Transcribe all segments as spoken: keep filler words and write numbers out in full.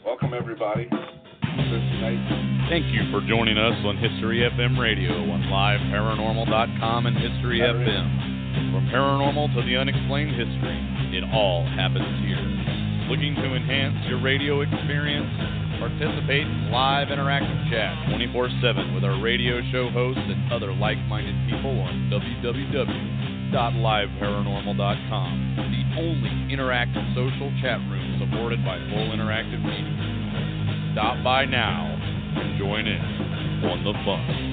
Welcome, everybody. Tonight. Thank you for joining us on History F M Radio on live paranormal dot com and History F M. From paranormal to the unexplained history, it all happens here. Looking to enhance your radio experience? Participate in live interactive chat twenty-four seven with our radio show hosts and other like-minded people on w w w dot live paranormal dot com, the only interactive social chat room supported by Full Interactive Media. Stop by now and join in on the fun.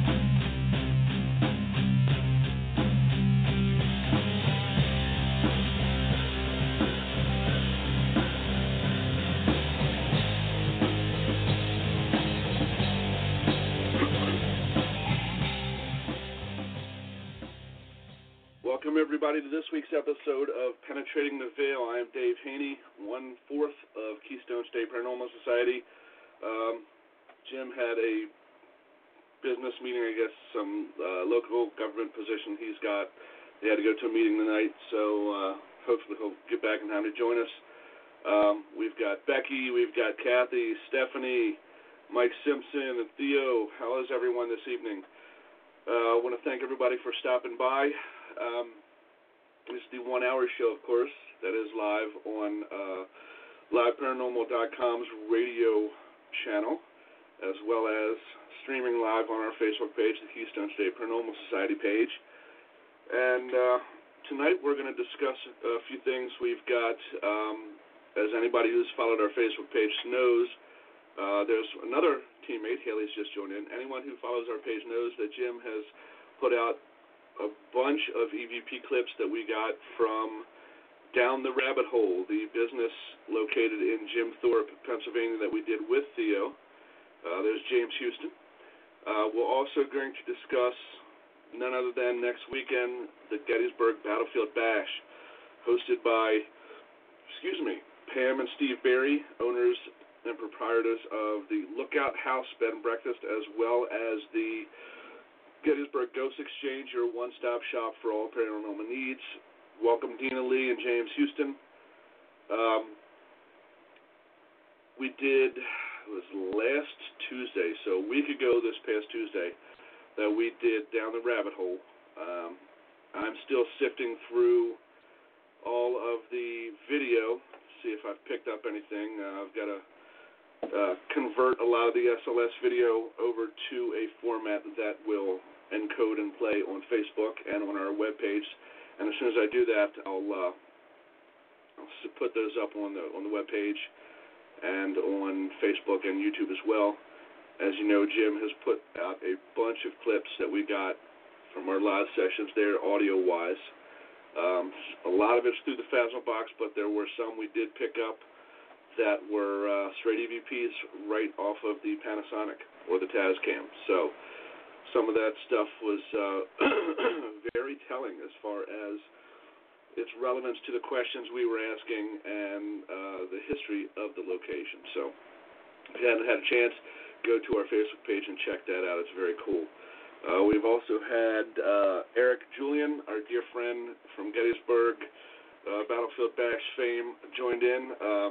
Welcome, everybody, to this week's episode of Penetrating the Veil. I am Dave Haney, one-fourth of Keystone State Paranormal Society. Um, Jim had a business meeting, I guess, some uh, local government position he's got. He had to go to a meeting tonight, so uh, hopefully he'll get back in time to join us. Um, we've got Becky, we've got Kathy, Stephanie, Mike Simpson, and Theo. How is everyone this evening? Uh, I want to thank everybody for stopping by. Um, this is the one-hour show, of course, that is live on uh, live paranormal dot com's radio channel, as well as streaming live on our Facebook page, the Keystone State Paranormal Society page. And uh, tonight we're going to discuss a few things. We've got, um, as anybody who's followed our Facebook page knows, uh, there's another teammate, Haley's just joined in. Anyone who follows our page knows that Jim has put out a bunch of E V P clips that we got from Down the Rabbit Hole, the business located in Jim Thorpe, Pennsylvania, that we did with Theo. Uh, there's James Houston. Uh, we're also going to discuss none other than next weekend, the Gettysburg Battlefield Bash, hosted by, excuse me, Pam and Steve Berry, owners and proprietors of the Lookout House Bed and Breakfast, as well as the Gettysburg Ghost Exchange, your one-stop shop for all paranormal needs. Welcome, Dina Lee and James Houston. Um, we did, it was last Tuesday, so a week ago this past Tuesday, that we did Down the Rabbit Hole. Um, I'm still sifting through all of the video to see if I've picked up anything. Uh, I've got to uh, convert a lot of the S L S video over to a format that will encode and play on Facebook and on our webpage. And as soon as I do that, I'll, uh, I'll put those up on the on the webpage and on Facebook and YouTube as well. As you know, Jim has put out a bunch of clips that we got from our live sessions there, audio-wise. Um, a lot of it's through the Phasma box, but there were some we did pick up that were uh, straight E V Ps right off of the Panasonic or the Tascam. So some of that stuff was uh, very telling as far as its relevance to the questions we were asking and uh, the history of the location. So if you haven't had a chance, go to our Facebook page and check that out. It's very cool. Uh, we've also had uh, Eric Julian, our dear friend from Gettysburg, uh, Battlefield Bash fame, joined in. Um,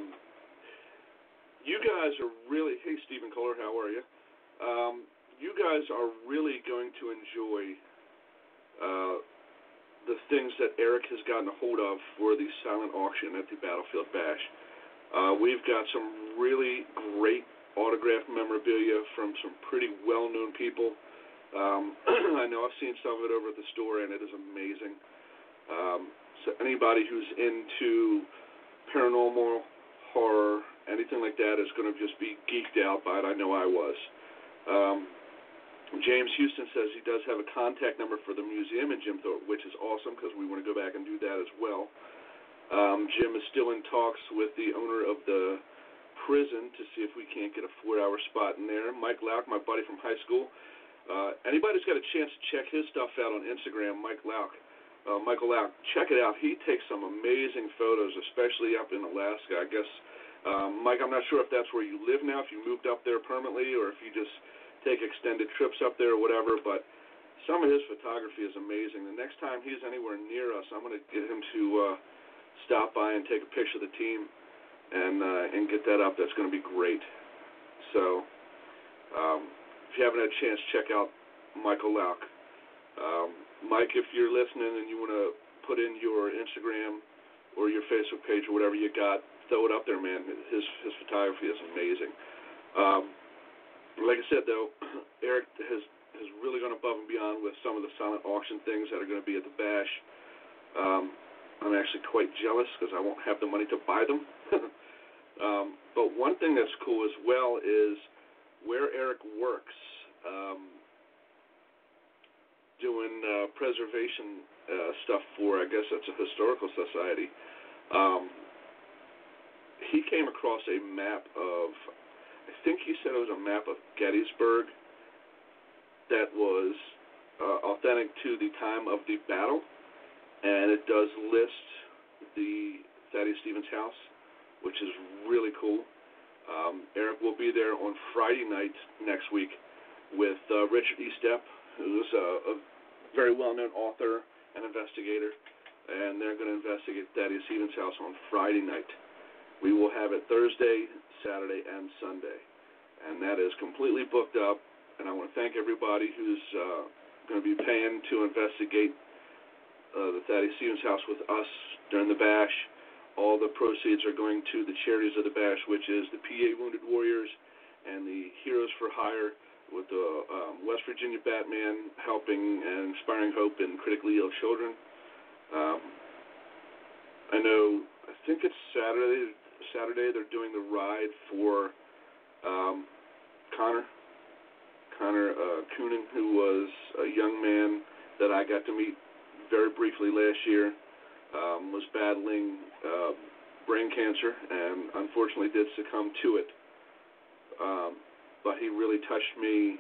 you guys are really, hey, Stephen Kohler, how are you? Um, you guys are really going to enjoy uh, the things that Eric has gotten a hold of for the silent auction at the Battlefield Bash. Uh, we've got some really great autographed memorabilia from some pretty well-known people. Um, I know I've seen some of it over at the store, and it is amazing. Um, so anybody who's into paranormal, horror, anything like that is going to just be geeked out by it. I know I was. Um, James Houston says he does have a contact number for the museum in Jim Thorpe, which is awesome because we want to go back and do that as well. Um, Jim is still in talks with the owner of the prison to see if we can't get a four-hour spot in there. Mike Lauk, my buddy from high school. Uh, anybody's got a chance to check his stuff out on Instagram, Mike Lauk. Uh, Michael Lauk, check it out. He takes some amazing photos, especially up in Alaska. I guess, um, Mike, I'm not sure if that's where you live now, if you moved up there permanently, or if you just take extended trips up there or whatever, but some of his photography is amazing. The next time he's anywhere near us, I'm going to get him to uh, stop by and take a picture of the team. and uh, and get that up. That's going to be great. So um, if you haven't had a chance, check out Michael Lauk. Um, Mike, if you're listening and you want to put in your Instagram or your Facebook page or whatever you got, throw it up there, man. His his photography is amazing. Um, like I said, though, Eric has has really gone above and beyond with some of the silent auction things that are going to be at the Bash. Um, I'm actually quite jealous because I won't have the money to buy them. um, but one thing that's cool as well is where Eric works, um, doing uh, preservation uh, stuff for, I guess that's a historical society. Um, he came across a map of, I think he said it was a map of Gettysburg that was uh, authentic to the time of the battle, and it does list the Thaddeus Stevens house, which is really cool. Um, Eric will be there on Friday night next week with uh, Richard Estep, who's a, a very well-known author and investigator, and they're going to investigate Thaddeus Stevens house on Friday night. We will have it Thursday, Saturday, and Sunday, and that is completely booked up. And I want to thank everybody who's uh, going to be paying to investigate uh, the Thaddeus Stevens house with us during the Bash. All the proceeds are going to the charities of the Bash, which is the P A Wounded Warriors and the Heroes for Hire, with the um, West Virginia Batman helping and inspiring hope in critically ill children. Um, I know, I think it's Saturday, Saturday they're doing the ride for um, Connor. Connor uh, Coonan, who was a young man that I got to meet very briefly last year, um, was battling uh, brain cancer and unfortunately did succumb to it. Um, but he really touched me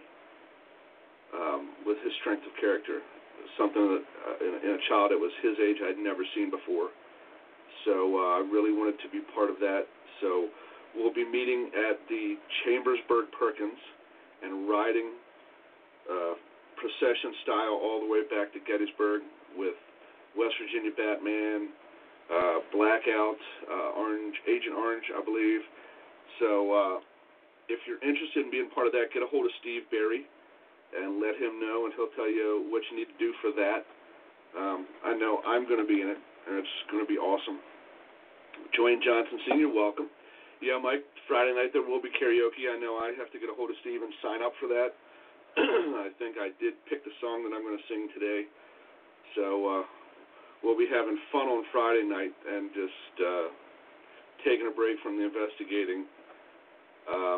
um, with his strength of character, something that uh, in, in a child that was his age I'd never seen before. So uh, I really wanted to be part of that. So we'll be meeting at the Chambersburg Perkins and riding uh, procession style all the way back to Gettysburg with West Virginia Batman, uh, Blackout, uh, Orange, Agent Orange, I believe. So uh, if you're interested in being part of that, get a hold of Steve Berry and let him know, and he'll tell you what you need to do for that. Um, I know I'm going to be in it, and it's going to be awesome. Dwayne Johnson Senior, welcome. Yeah, Mike, Friday night there will be karaoke. I know I have to get a hold of Steve and sign up for that. I think I did pick the song that I'm going to sing today. So uh, we'll be having fun on Friday night and just uh, taking a break from the investigating. Um,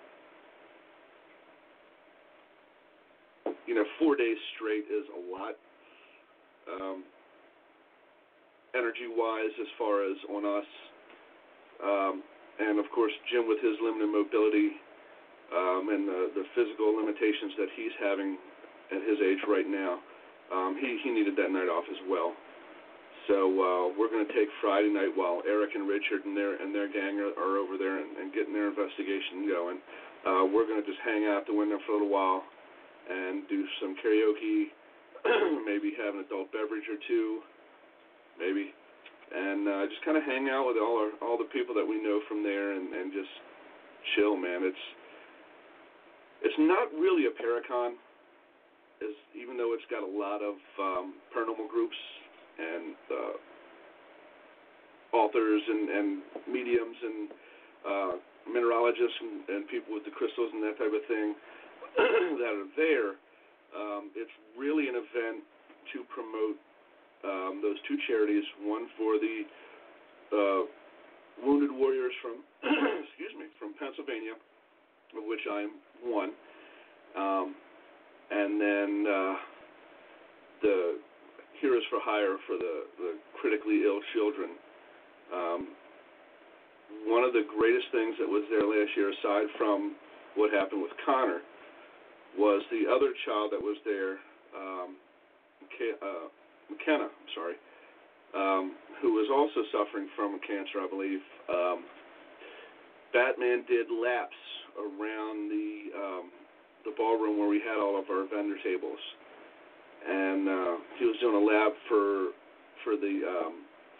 you know, four days straight is a lot. Um, energy-wise, as far as on us. Um, And, of course, Jim with his limited mobility um, and the, the physical limitations that he's having at his age right now, um, he, he needed that night off as well. So uh, we're going to take Friday night while Eric and Richard and their and their gang are, are over there and, and getting their investigation going. Uh, we're going to just hang out the window for a little while and do some karaoke, maybe have an adult beverage or two, maybe. And uh, just kind of hang out with all our, all the people that we know from there, and, and just chill, man. It's it's not really a Paracon, as even though it's got a lot of um, paranormal groups and uh, authors and, and mediums and uh, mineralogists and, and people with the crystals and that type of thing that are there. Um, it's really an event to promote Um, those two charities, one for the uh, Wounded Warriors from, excuse me, from Pennsylvania, of which I'm one, um, and then uh, the Heroes for Hire for the, the critically ill children. Um, one of the greatest things that was there last year, aside from what happened with Connor, was the other child that was there, um, uh, McKenna, I'm sorry, um, who was also suffering from cancer, I believe. Um, Batman did laps around the um, the ballroom where we had all of our vendor tables, and uh, he was doing a lap for for the um,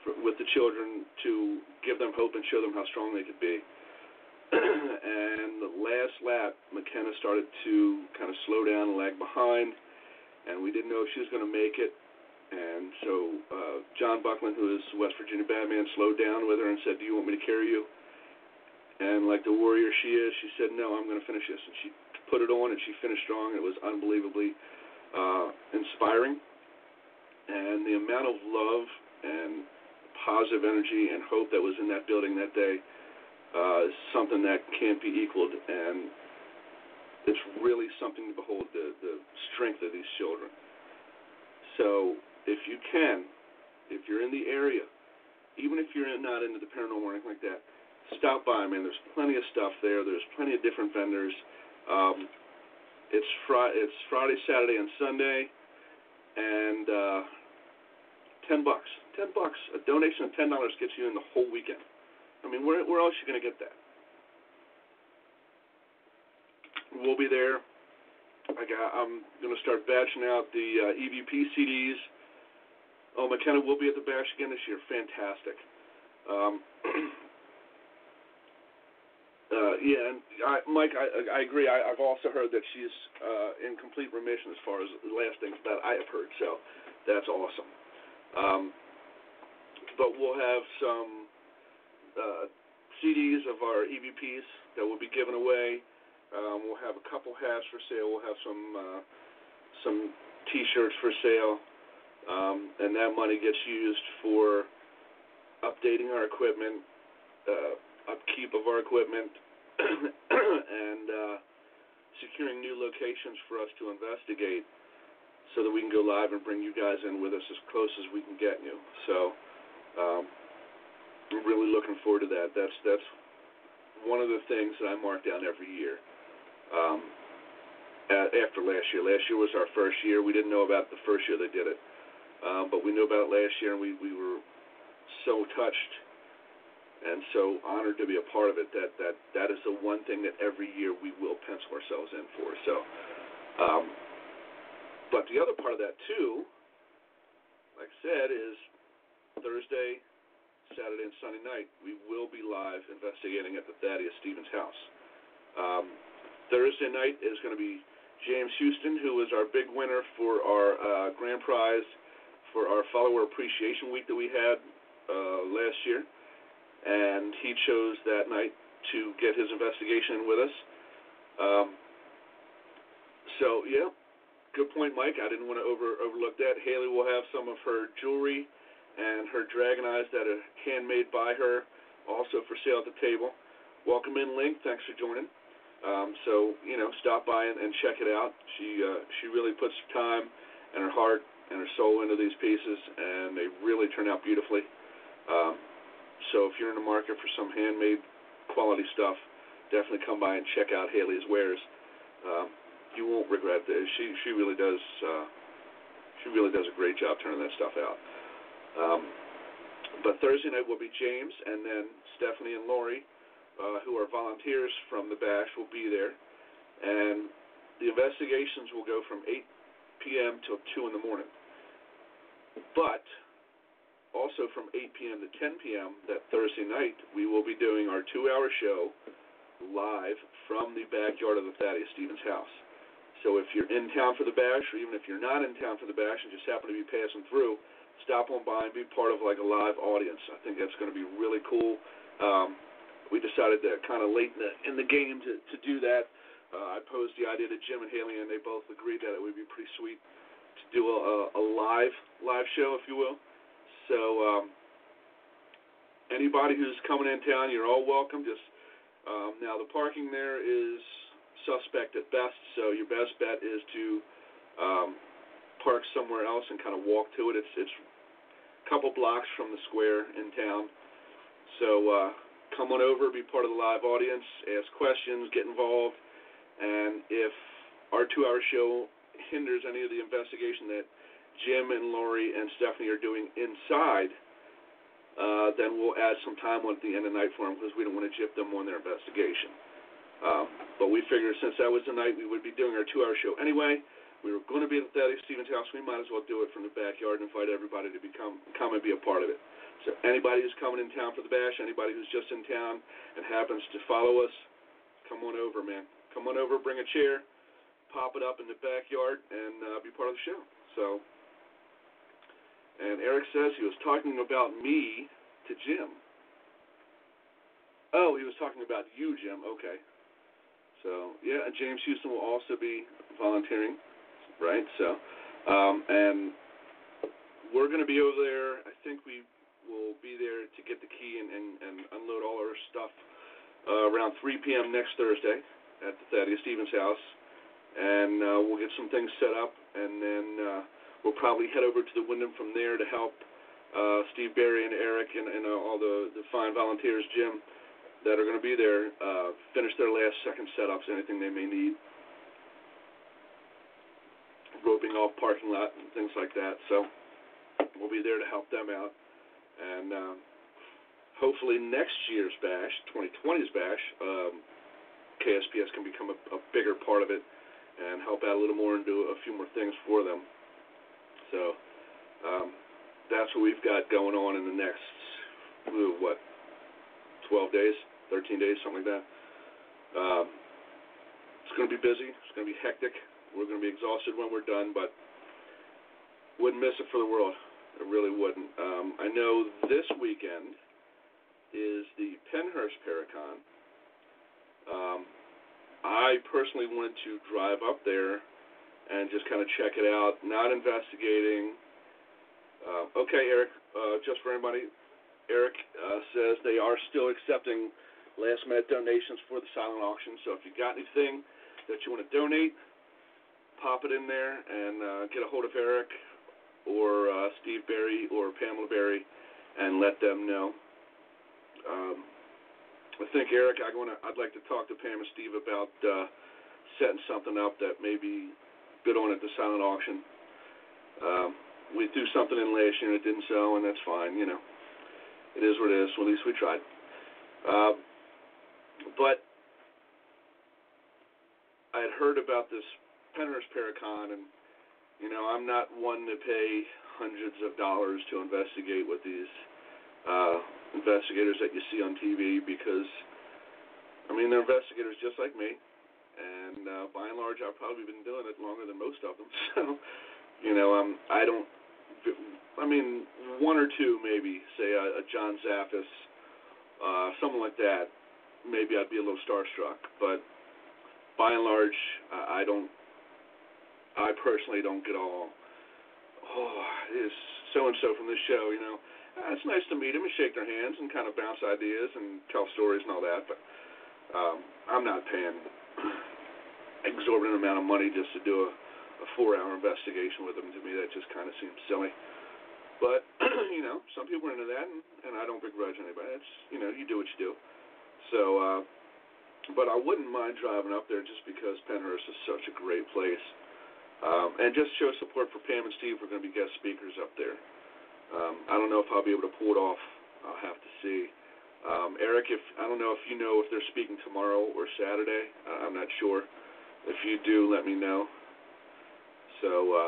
for, with the children to give them hope and show them how strong they could be. And the last lap, McKenna started to kind of slow down and lag behind, and we didn't know if she was going to make it. And so uh, John Buckland, who is West Virginia Batman, slowed down with her and said, "Do you want me to carry you?" And like the warrior she is, she said, "No, I'm going to finish this." And she put it on, and she finished strong. It was unbelievably uh, inspiring. And the amount of love and positive energy and hope that was in that building that day uh, is something that can't be equaled. And it's really something to behold, the, the strength of these children. So if you can, if you're in the area, even if you're not into the paranormal or anything like that, stop by, man. There's plenty of stuff there. There's plenty of different vendors. Um, it's, fri- it's Friday, Saturday, and Sunday, and uh, ten bucks. Ten bucks. A donation of ten dollars gets you in the whole weekend. I mean, where where else are you going to get that? We'll be there. I got, I'm going to start batching out the uh, E V P C Ds. Oh, McKenna will be at the bash again this year. Fantastic. Um, uh, yeah, and I, Mike, I, I agree. I, I've also heard that she's uh, in complete remission as far as the last things that I have heard, so that's awesome. Um, but we'll have some uh, C Ds of our E V Ps that will be given away. Um, we'll have a couple hats for sale. We'll have some uh, some T-shirts for sale, um, and that money gets used for updating our equipment, uh, upkeep of our equipment, and uh, securing new locations for us to investigate, so that we can go live and bring you guys in with us as close as we can get you. So um, I'm really looking forward to that. That's that's one of the things that I mark down every year. Um, after last year. Last year was our first year. We didn't know about the first year they did it, um, but we knew about it last year, and we, we were so touched and so honored to be a part of it. That that that is the one thing that every year we will pencil ourselves in for. So, um, but the other part of that too, like I said, is Thursday, Saturday, and Sunday night we will be live investigating at the Thaddeus Stevens house. Um, Thursday night is going to be James Houston, who was our big winner for our uh, grand prize for our Follower Appreciation Week that we had uh, last year, and he chose that night to get his investigation in with us. Um, so, yeah, good point, Mike. I didn't want to over, overlook that. Haley will have some of her jewelry and her dragon eyes that are handmade by her also for sale at the table. Welcome in, Link. Thanks for joining. Um, so, you know, stop by and, and check it out. She uh, she really puts her time and her heart and her soul into these pieces, and they really turn out beautifully. Um, so if you're in the market for some handmade quality stuff, definitely come by and check out Haley's wares. Um, you won't regret this. She she really does uh, she really does a great job turning that stuff out. Um, but Thursday night will be James, and then Stephanie and Lori, Uh, who are volunteers from the bash, will be there, and the investigations will go from eight p.m. till two in the morning. But also from eight p.m. to ten p.m. that Thursday night, we will be doing our two-hour show live from the backyard of the Thaddeus Stevens house. So if you're in town for the bash, or even if you're not in town for the bash and just happen to be passing through, stop on by and be part of like a live audience. I think that's going to be really cool. Um, We decided to kind of late in the, in the game to, to do that. Uh, I posed the idea to Jim and Haley, and they both agreed that it would be pretty sweet to do a, a live live show, if you will. So um, anybody who's coming in town, you're all welcome. Just um, now the parking there is suspect at best, so your best bet is to um, park somewhere else and kind of walk to it. It's it's a couple blocks from the square in town. So. Uh, Come on over, be part of the live audience, ask questions, get involved, and if our two-hour show hinders any of the investigation that Jim and Lori and Stephanie are doing inside, uh, then we'll add some time at the end of the night for them because we don't want to gyp them on their investigation. Um, but we figured since that was the night we would be doing our two-hour show anyway, We were going to be at the Thaddeus Stevens house. We might as well do it from the backyard and invite everybody to become come and be a part of it. So anybody who's coming in town for the bash, anybody who's just in town and happens to follow us, come on over, man. Come on over, bring a chair, pop it up in the backyard, and uh, be part of the show. So, and Eric says he was talking about me to Jim. Oh, he was talking about you, Jim. Okay. So, yeah, James Houston will also be volunteering, right? So, um, and we're going to be over there. I think we will be there to get the key and, and, and unload all our stuff uh, around three p.m. next Thursday at the Thaddeus Stevens house. And uh, we'll get some things set up, and then uh, we'll probably head over to the Wyndham from there to help uh, Steve Berry and Eric and, and uh, all the, the fine volunteers, Jim, that are going to be there, uh, finish their last second setups, anything they may need, roping off parking lot and things like that. So we'll be there to help them out. And um, hopefully next year's bash, twenty twenty's bash, um, K S P S can become a, a bigger part of it and help out a little more and do a few more things for them. So um, that's what we've got going on in the next, ooh, what, twelve days, thirteen days, something like that. Um, it's going to be busy. It's going to be hectic. We're going to be exhausted when we're done, but wouldn't miss it for the world. I really wouldn't. Um, I know this weekend is the Pennhurst Paracon. Um, I personally wanted to drive up there and just kind of check it out, not investigating. Uh, okay, Eric, uh, just for everybody, Eric uh, says they are still accepting last-minute donations for the silent auction. So if you got anything that you want to donate, pop it in there and uh, get a hold of Eric or uh, Steve Berry or Pamela Berry and let them know. Um, I think, Eric, I wanna, I'd like to talk to Pam and Steve about uh, setting something up that may be good on at the silent auction. Um, we threw something in last year and it didn't sell, and that's fine, you know. It is what it is. Well, at least we tried. Uh, but I had heard about this Pennhurst Paracon, and you know, I'm not one to pay hundreds of dollars to investigate what these uh, investigators that you see on T V because, I mean, they're investigators just like me, and uh, by and large, I've probably been doing it longer than most of them. So, you know, um, I don't, I mean, one or two maybe, say a, a John Zaffis, uh, someone like that, maybe I'd be a little starstruck, but by and large, I don't, I personally don't get all, oh, is so-and-so from this show, you know. Uh, it's nice to meet them and shake their hands and kind of bounce ideas and tell stories and all that, but um, I'm not paying exorbitant amount of money just to do a, a four-hour investigation with them. To me, that just kind of seems silly. But, you know, some people are into that, and, and I don't begrudge anybody. It's, you know, you do what you do. So, uh, but I wouldn't mind driving up there just because Pennhurst is such a great place. Um, and just show support for Pam and Steve. We're going to be guest speakers up there. Um, I don't know if I'll be able to pull it off. I'll have to see. Um, Eric, if I don't know if you know if they're speaking tomorrow or Saturday. Uh, I'm not sure. If you do, let me know. So uh,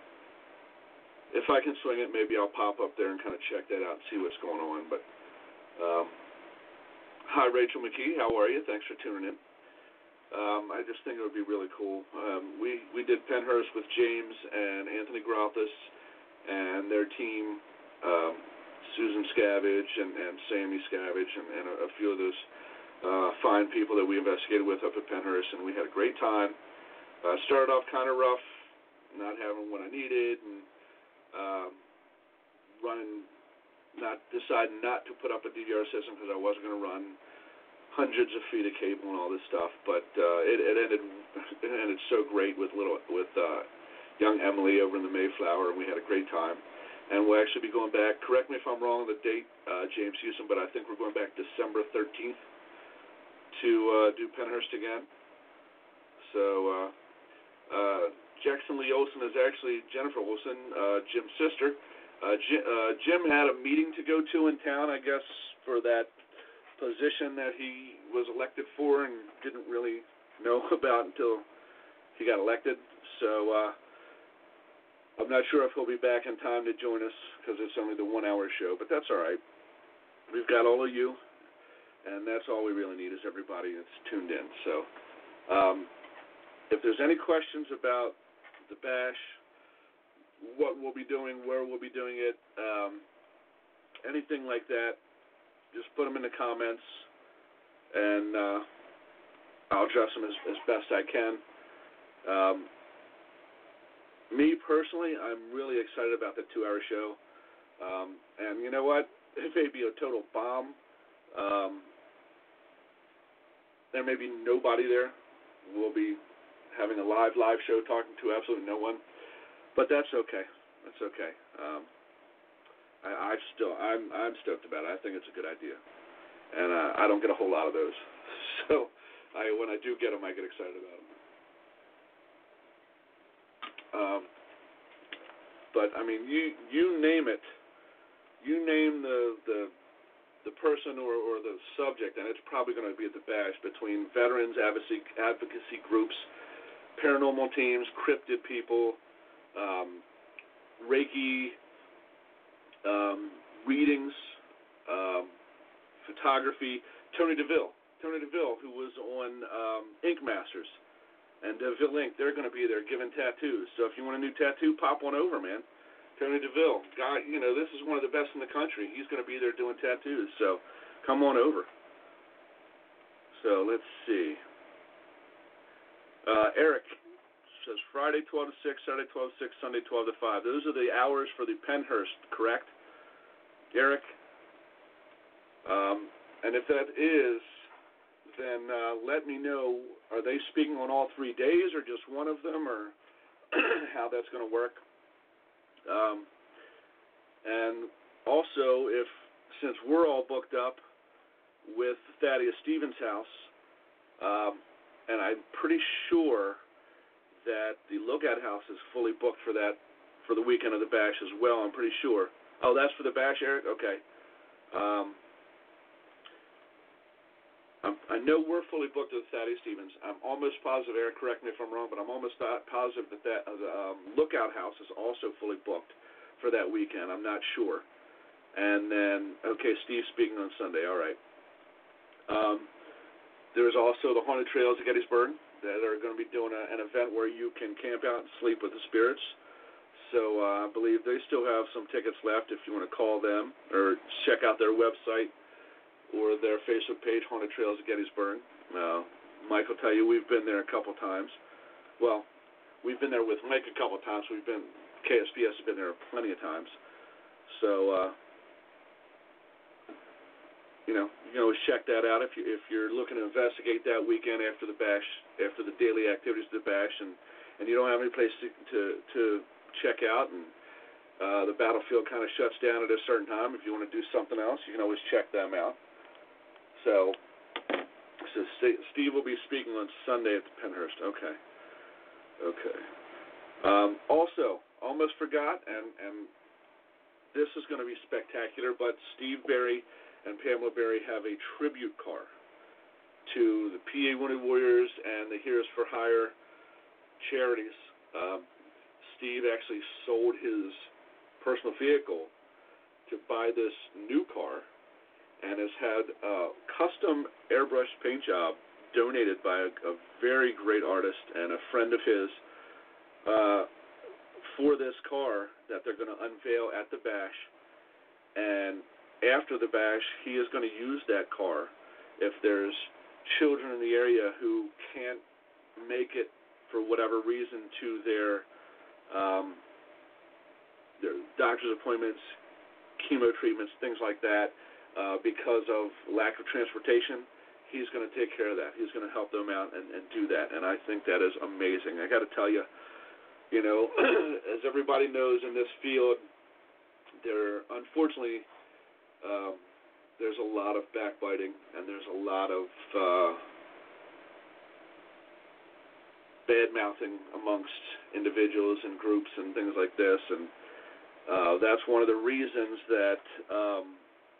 if I can swing it, maybe I'll pop up there and kind of check that out and see what's going on. But um, hi, Rachel McKee. How are you? Thanks for tuning in. Um, I just think it would be really cool. Um, we, we did Pennhurst with James and Anthony Grothus and their team, um, Susan Scavage and, and Sammy Scavage and, and a, a few of those uh, fine people that we investigated with up at Pennhurst, and we had a great time. Uh, started off kind of rough, not having what I needed, and um, running, not deciding not to put up a D V R system because I wasn't going to run hundreds of feet of cable and all this stuff, but uh, it, it ended it ended so great with little with uh, young Emily over in the Mayflower, and we had a great time. And we'll actually be going back. Correct me if I'm wrong on the date, uh, James Houston, but I think we're going back December thirteenth to uh, do Pennhurst again. So uh, uh, Jackson Lee Olsen is actually Jennifer Olsen, uh, Jim's sister. Uh, Jim, uh, Jim had a meeting to go to in town, I guess, for that position that he was elected for and didn't really know about until he got elected. So uh, I'm not sure if he'll be back in time to join us because it's only the one-hour show, but that's all right. We've got all of you, and that's all we really need is everybody that's tuned in. So um, if there's any questions about the bash, what we'll be doing, where we'll be doing it, um, anything like that, just put them in the comments, and uh, I'll address them as, as best I can. Um, me, personally, I'm really excited about the two-hour show. Um, and you know what? It may be a total bomb. Um, there may be nobody there. We'll be having a live, live show talking to absolutely no one. But that's okay. That's okay. Um, I, I still, I'm, I'm stoked about it. I think it's a good idea. And uh, I don't get a whole lot of those. So I, when I do get them, I get excited about them. Um, but I mean, you you name it, you name the the the person or, or the subject, and it's probably going to be at the bash between veterans, advocacy advocacy groups, paranormal teams, cryptid people, um, Reiki, um, readings, um, photography. Tony DeVille, Tony DeVille, who was on um, Ink Masters. And DeVille Ink, they're going to be there giving tattoos. So if you want a new tattoo, pop one over, man. Tony DeVille, guy, you know, this is one of the best in the country. He's going to be there doing tattoos. So come on over. So let's see. Uh, Eric says Friday twelve to six, Saturday twelve to six, Sunday twelve to five. Those are the hours for the Pennhurst, correct? Eric? Um, and if that is, then uh, let me know, are they speaking on all three days or just one of them, or how that's going to work? Um, and also, if since we're all booked up with Thaddeus Stevens' house, um, and I'm pretty sure that the Lookout House is fully booked for that, for the weekend of the bash as well, I'm pretty sure. Oh, that's for the bash, Eric? Okay. Um, I'm, I know we're fully booked with Thaddeus Stevens. I'm almost positive, Eric, correct me if I'm wrong, but I'm almost positive that that uh, the um, Lookout House is also fully booked for that weekend. I'm not sure. And then, okay, Steve's speaking on Sunday. All right. Um, there's also the Haunted Trails of Gettysburg that are going to be doing a, an event where you can camp out and sleep with the spirits. So uh, I believe they still have some tickets left if you want to call them or check out their website or their Facebook page, Haunted Trails of Gettysburg. Uh, Mike will tell you we've been there a couple times. Well, we've been there with Mike a couple times. We've been, K S B S has been there plenty of times. So, uh, you know, you can always check that out if, you, if you're looking to investigate that weekend after the bash, after the daily activities of the bash, and, and you don't have any place to, to, to check out, and uh, the battlefield kind of shuts down at a certain time. If you want to do something else, you can always check them out. So, so Steve will be speaking on Sunday at the Pennhurst. Okay. Okay. Um, also, almost forgot, and, and this is going to be spectacular, but Steve Berry and Pamela Berry have a tribute car to the P A Wounded Warriors and the Heroes for Hire charities. Um, Steve actually sold his personal vehicle to buy this new car, and has had a custom airbrush paint job donated by a, a very great artist and a friend of his uh, for this car that they're going to unveil at the bash. And after the bash, he is going to use that car if there's children in the area who can't make it for whatever reason to their, um, their doctor's appointments, chemo treatments, things like that. Uh, because of lack of transportation, he's going to take care of that. He's going to help them out and, and do that, and I think that is amazing. I got to tell you, you know, as everybody knows in this field, there unfortunately um, there's a lot of backbiting, and there's a lot of uh, bad-mouthing amongst individuals and groups and things like this, and uh, that's one of the reasons that um,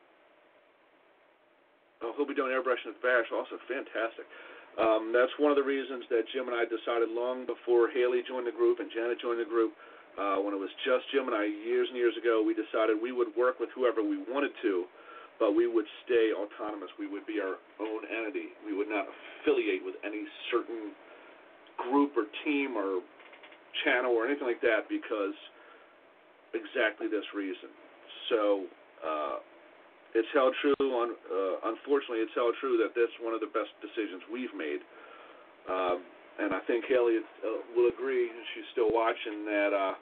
Oh, he'll be doing airbrushing at the bash also. Fantastic. Um, that's one of the reasons that Jim and I decided long before Haley joined the group and Janet joined the group Uh, when it was just Jim and I years and years ago, we decided we would work with whoever we wanted to, but we would stay autonomous. We would be our own entity. We would not affiliate with any certain group or team or channel or anything like that because exactly this reason. So uh, it's held true. On uh, unfortunately, it's held true that that's one of the best decisions we've made. Um, And I think Haley uh, will agree, she's still watching, that uh,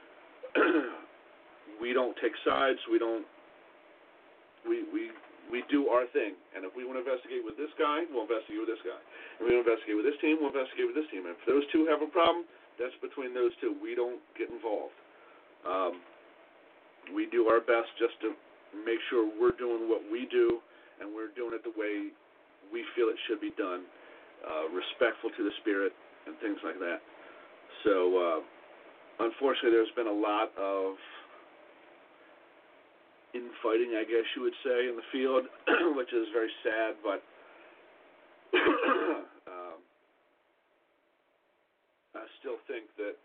we don't take sides. We don't. We we we do our thing. And if we want to investigate with this guy, we'll investigate with this guy. If we want to investigate with this team, we'll investigate with this team. And if those two have a problem, that's between those two. We don't get involved. Um, we do our best just to make sure we're doing what we do, and we're doing it the way we feel it should be done. Uh, respectful to the spirit and things like that. So, uh, unfortunately, there's been a lot of infighting, I guess you would say, in the field, which is very sad, but um, I still think that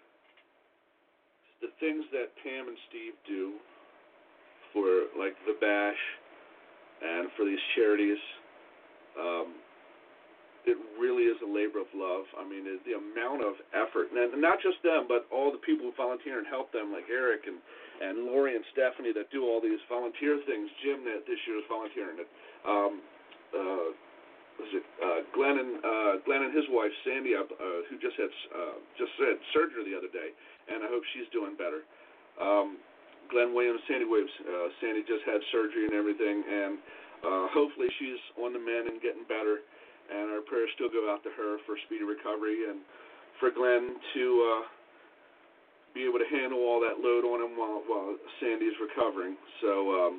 the things that Pam and Steve do for, like, the Bash and for these charities, um, it really is a labor of love. I mean, the amount of effort, and not just them, but all the people who volunteer and help them, like Eric and, and Lori and Stephanie that do all these volunteer things. Jim that this year is volunteering. Um, uh, was it uh, Glenn and uh, Glenn and his wife Sandy, uh, who just had uh, just had surgery the other day, and I hope she's doing better. Um, Glenn Williams, Sandy Williams, uh, Sandy just had surgery and everything, and uh, hopefully she's on the mend and getting better. And our prayers still go out to her for speedy recovery and for Glenn to uh, be able to handle all that load on him while, while Sandy's recovering. So, um,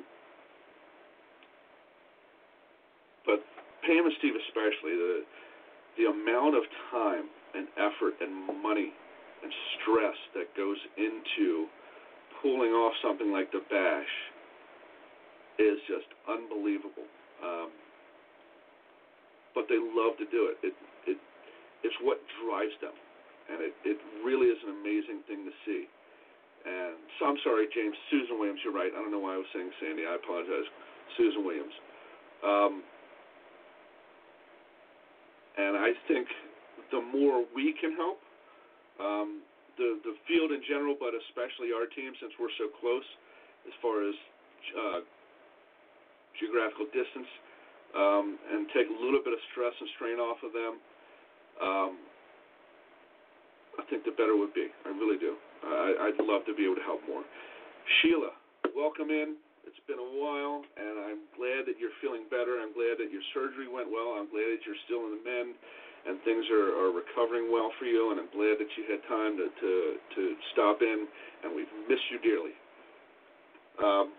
but Pam and Steve especially, the the amount of time and effort and money and stress that goes into pulling off something like the Bash is just unbelievable. Um, But they love to do it. It it it's what drives them, and it, it really is an amazing thing to see. And so I'm sorry, James, Susan Williams, you're right. I don't know why I was saying Sandy. I apologize, Susan Williams. Um, and I think the more we can help, um, the the field in general, but especially our team, since we're so close, as far as uh, geographical distance. Um, and take a little bit of stress and strain off of them, um, I think the better it would be. I really do. I, I'd love to be able to help more. Sheila, welcome in. It's been a while, and I'm glad that you're feeling better. I'm glad that your surgery went well. I'm glad that you're still in the mend, and things are, are recovering well for you, and I'm glad that you had time to, to, to stop in, and we've missed you dearly. Um,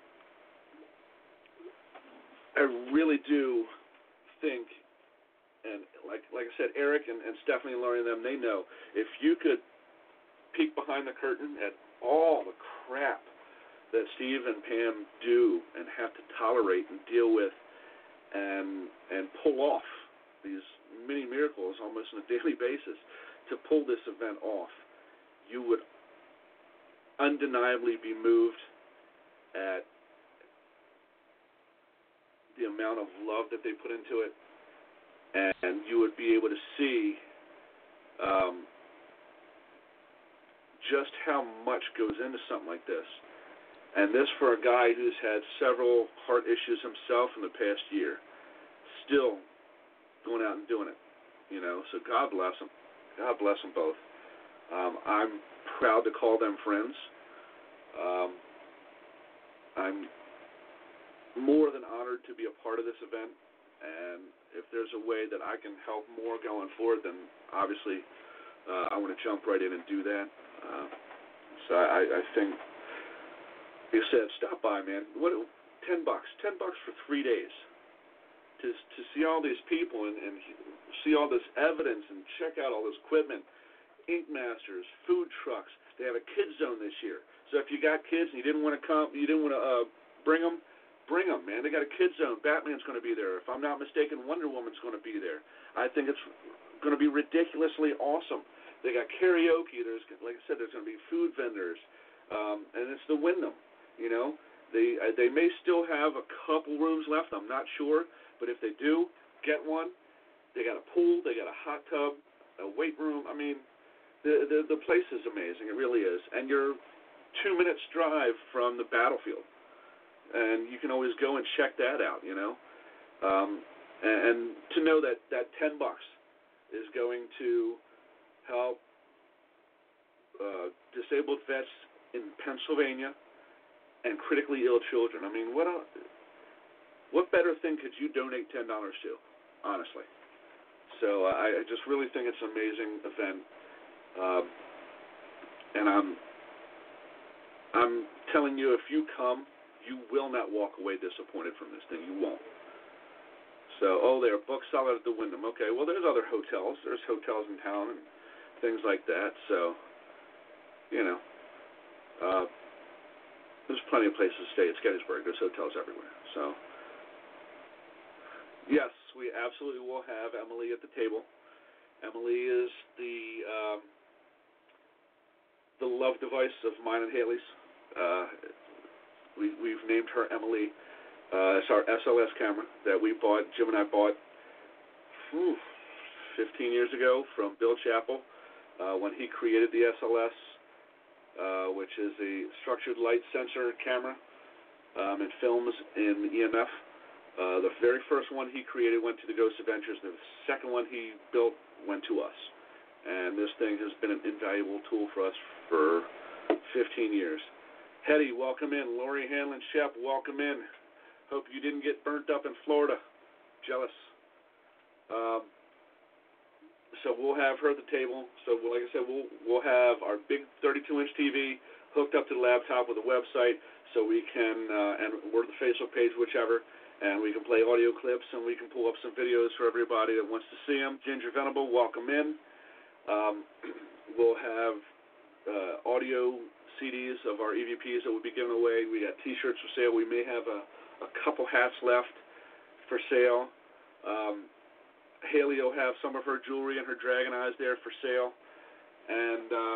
I really do think, and like like I said, Eric and, and Stephanie and Laurie and them, they know, if you could peek behind the curtain at all the crap that Steve and Pam do and have to tolerate and deal with and and pull off these mini miracles almost on a daily basis to pull this event off, you would undeniably be moved at the amount of love that they put into it, and you would be able to see um, just how much goes into something like this. And this for a guy who's had several heart issues himself in the past year, still going out and doing it, you know, so God bless him. God bless them both. Um, I'm proud to call them friends. Um, I'm more than honored to be a part of this event, and if there's a way that I can help more going forward, then obviously uh, I want to jump right in and do that. Uh, so I, I think, like I said, stop by, man. What? Ten bucks. Ten bucks for three days to to see all these people and, and see all this evidence and check out all this equipment, Ink Masters, food trucks. They have a kids zone this year. So if you got kids and you didn't want to come, you didn't want to uh, bring them. Bring them, man. They got a kids zone. Batman's going to be there. If I'm not mistaken, Wonder Woman's going to be there. I think it's going to be ridiculously awesome They got karaoke. There's, like I said, there's going to be food vendors, um, and it's the Wyndham. You know, they uh, they may still have a couple rooms left. I'm not sure, but if they do, get one. They got a pool. They got a hot tub, a weight room. I mean, the the, the place is amazing. It really is. And you're two minutes drive from the battlefield, and you can always go and check that out. You know. Um, And to know that, that ten bucks is going to help uh, disabled vets in Pennsylvania and critically ill children. I mean, what a, what better thing could you donate ten dollars to, honestly? So uh, I, I just really think it's an amazing event, um, and I'm I'm telling you, if you come, you will not walk away disappointed from this thing. You won't. So, oh, they're booked solid at the Wyndham. Okay, well, there's other hotels. There's hotels in town and things like that. So, you know, uh, there's plenty of places to stay at Gettysburg. There's hotels everywhere. So, yes, we absolutely will have Emily at the table. Emily is the um, the love device of mine and Haley's. Uh, we, we've named her Emily. Uh, it's our S L S camera that we bought, Jim and I bought whew, fifteen years ago from Bill Chappell uh, when he created the S L S, uh, which is a structured light sensor camera. Um, it films in E M F. Uh, the very first one he created went to the Ghost Adventures. The second one he built went to us. And this thing has been an invaluable tool for us for fifteen years. Hetty, welcome in. Lori Hanlon Shep, welcome in. Hope you didn't get burnt up in Florida. Jealous. Um, so we'll have her at the table. So like I said, we'll we'll have our big thirty-two inch T V hooked up to the laptop with a website, so we can uh, and or the Facebook page, whichever, and we can play audio clips and we can pull up some videos for everybody that wants to see them. Ginger Venable, welcome in. Um, we'll have uh, audio C Ds of our E V Ps that we'll be giving away. We got T-shirts for sale. We may have a a couple hats left for sale. Um, Haley will have some of her jewelry and her dragon eyes there for sale. And uh,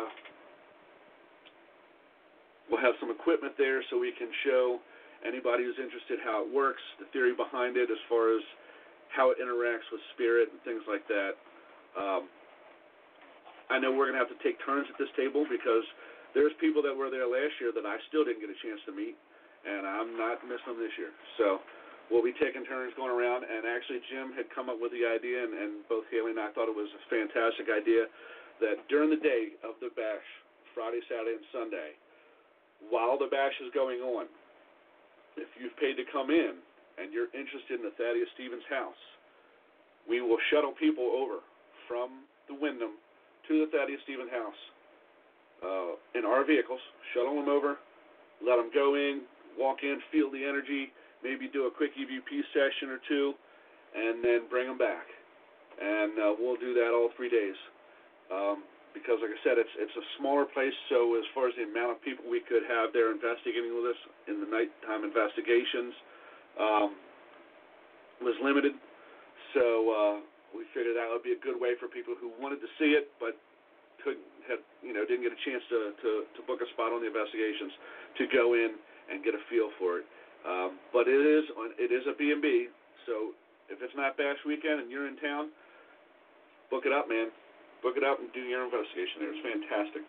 we'll have some equipment there so we can show anybody who's interested how it works, the theory behind it as far as how it interacts with spirit and things like that. Um, I know we're going to have to take turns at this table because there's people that were there last year that I still didn't get a chance to meet. And I'm not missing them this year. So we'll be taking turns going around. And actually, Jim had come up with the idea, and, and both Haley and I thought it was a fantastic idea, that during the day of the bash, Friday, Saturday, and Sunday, while the bash is going on, if you've paid to come in and you're interested in the Thaddeus Stevens house, we will shuttle people over from the Wyndham to the Thaddeus Stevens house uh, in our vehicles, shuttle them over, let them go in, walk in, feel the energy, maybe do a quick E V P session or two, and then bring them back. And uh, we'll do that all three days. Um, because, like I said, it's it's a smaller place, so as far as the amount of people we could have there investigating with us in the nighttime investigations um, was limited. So uh, we figured that would be a good way for people who wanted to see it but couldn't, had, you know, didn't get a chance to, to, to book a spot on the investigations to go in and get a feel for it. Um, but it is on, it is a B and B, so if it's not Bash Weekend and you're in town, book it up, man. Book it up and do your investigation there. It's fantastic.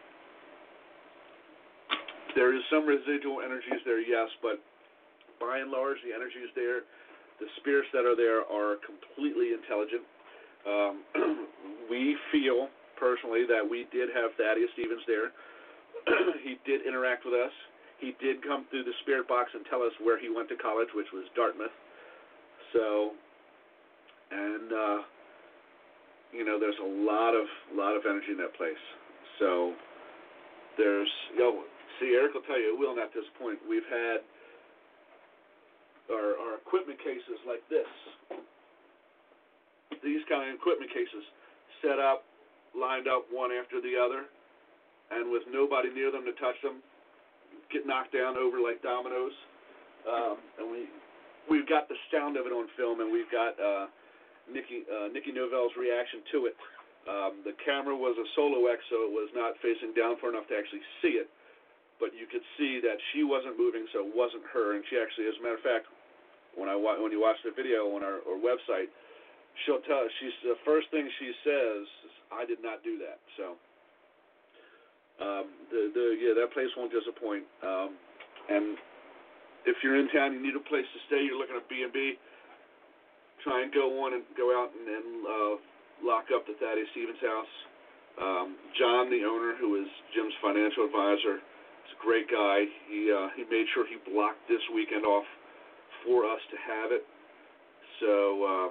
There is some residual energies there, yes, but by and large, the energy is there. The spirits that are there are completely intelligent. Um, we feel, personally, that we did have Thaddeus Stevens there. He did interact with us. He did come through the spirit box and tell us where he went to college, which was Dartmouth. So, and, uh, you know, there's a lot of lot of energy in that place. So, there's, you know, see, Eric will tell you, it will not disappoint. We've had our, our equipment cases like this. These kind of equipment cases set up, lined up one after the other, and with nobody near them to touch them, get knocked down over like dominoes. Um, and we, we've got the sound of it on film, and we've got uh, Nikki uh, Nikki Novell's reaction to it Um, the camera was a Solo X, so it was not facing down far enough to actually see it. But you could see that she wasn't moving, so it wasn't her. And she actually, as a matter of fact, when I when you watch the video on our, our website, she'll tell. She's the first thing she says is, "I did not do that." So, um, the the yeah, that place won't disappoint. Um, and if you're in town, you need a place to stay. You're looking at B and B. Try and go on and go out and, and uh, lock up the Thaddeus Stevens house. Um, John, the owner, who is Jim's financial advisor, is a great guy. He uh, he made sure he blocked this weekend off for us to have it. So um,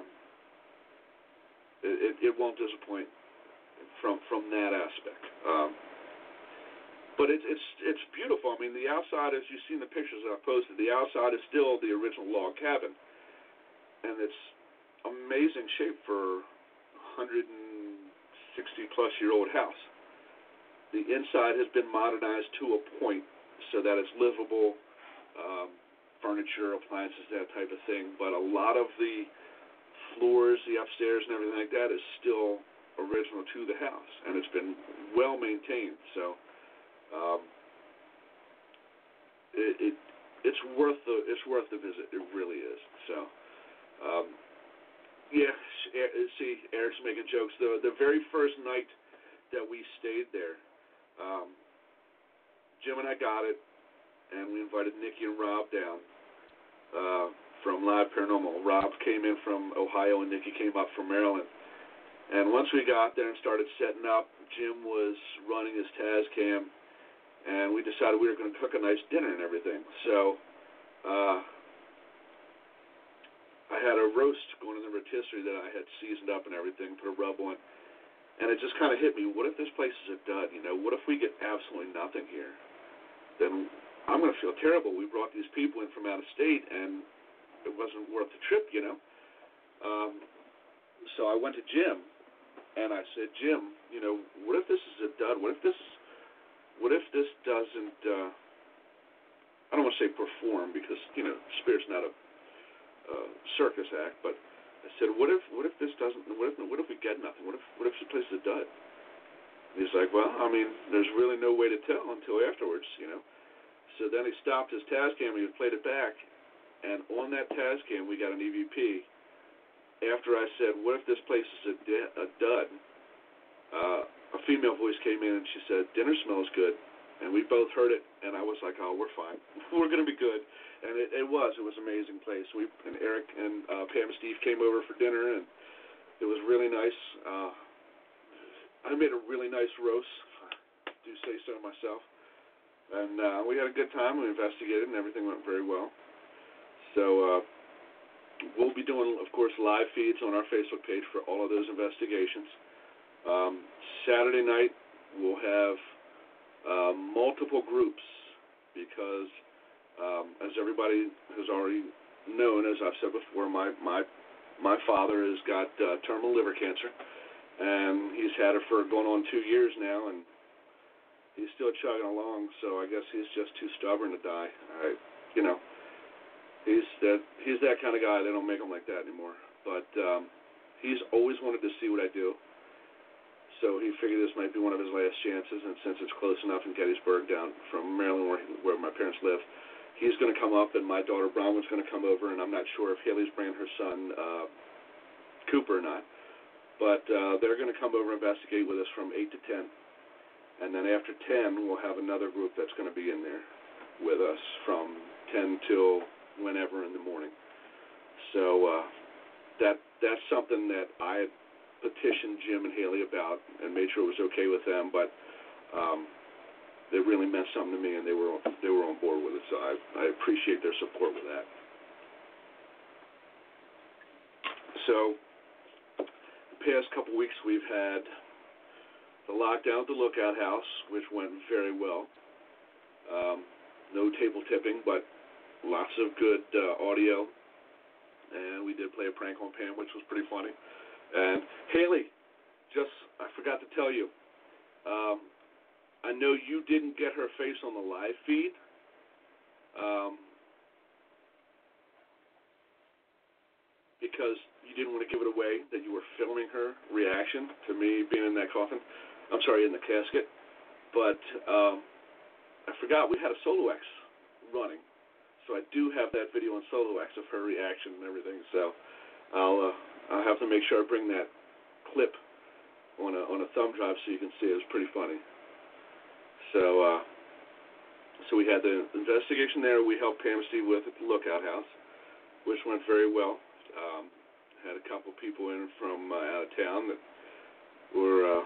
it, it won't disappoint from from that aspect. Um, but it's it's it's beautiful. I mean, the outside, as you've seen the pictures that I posted, the outside is still the original log cabin, and it's amazing shape for one hundred sixty plus year old house. The inside has been modernized to a point so that it's livable, um, furniture, appliances, that type of thing. But a lot of the floors, the upstairs, and everything like that is still original to the house, and it's been well maintained. So um, it, it it's worth the it's worth the visit. It really is. So. Um, Yeah, see, Eric's making jokes. The the very first night that we stayed there, um, Jim and I got it, and we invited Nikki and Rob down uh, from Live Paranormal. Rob came in from Ohio, and Nikki came up from Maryland. And once we got there and started setting up, Jim was running his Tascam, and we decided we were going to cook a nice dinner and everything. So uh, I had a roast going in the rotisserie that I had seasoned up and everything, put a rub on, and it just kind of hit me. What if this place is a dud? You know, what if we get absolutely nothing here? Then I'm going to feel terrible. We brought these people in from out of state, and it wasn't worth the trip, you know. Um, so I went to Jim, and I said, Jim, you know, what if this is a dud? What if this, what if this doesn't? Uh, I don't want to say perform because you know, Spirit's not a Uh, circus act, but I said, what if what if this doesn't, what if what if we get nothing? What if what if the place is a dud? And he's like, well, I mean, there's really no way to tell until afterwards, you know. So then he stopped his Tascam and he played it back, and on that Tascam we got an E V P. After I said, what if this place is a, de- a dud? Uh, a female voice came in and she said, dinner smells good. And we both heard it, and I was like, oh, we're fine. We're going to be good. And it, it was. It was an amazing place. We and Eric and uh, Pam and Steve came over for dinner, and it was really nice. Uh, I made a really nice roast, if I do say so myself. And uh, we had a good time. We investigated, and everything went very well. So uh, we'll be doing, of course, live feeds on our Facebook page for all of those investigations. Um, Saturday night, we'll have Uh, multiple groups because, um, as everybody has already known, as I've said before, my my my father has got uh, terminal liver cancer, and he's had it for going on two years now, and he's still chugging along. So I guess he's just too stubborn to die. I, you know, he's that he's that kind of guy. They don't make him like that anymore. But um, he's always wanted to see what I do. So he figured this might be one of his last chances, and since it's close enough in Gettysburg down from Maryland where, where my parents live, he's going to come up, and my daughter Bronwyn's going to come over, and I'm not sure if Haley's bringing her son uh, Cooper or not. But uh, they're going to come over and investigate with us from eight to ten. And then after ten, we'll have another group that's going to be in there with us from ten till whenever in the morning. So uh, that that's something that I had petitioned Jim and Haley about and made sure it was okay with them, but um, it really meant something to me, and they were they were on board with it. So I, I appreciate their support with that. So the past couple weeks we've had the lockdown at the Lookout House, which went very well. Um, no table tipping, but lots of good uh, audio, and we did play a prank on Pam, which was pretty funny. And Haley, just, I forgot to tell you, um, I know you didn't get her face on the live feed. Um, because you didn't want to give it away that you were filming her reaction to me being in that coffin. I'm sorry, in the casket. But um, I forgot we had a Solo-X running. So I do have that video on Solo-X of her reaction and everything. So I'll uh, I'll have to make sure I bring that clip on a on a thumb drive so you can see it. It was pretty funny. So uh, so we had the investigation there. We helped Pam Steve with at the Lookout House, which went very well. Um, had a couple people in from uh, out of town that were uh,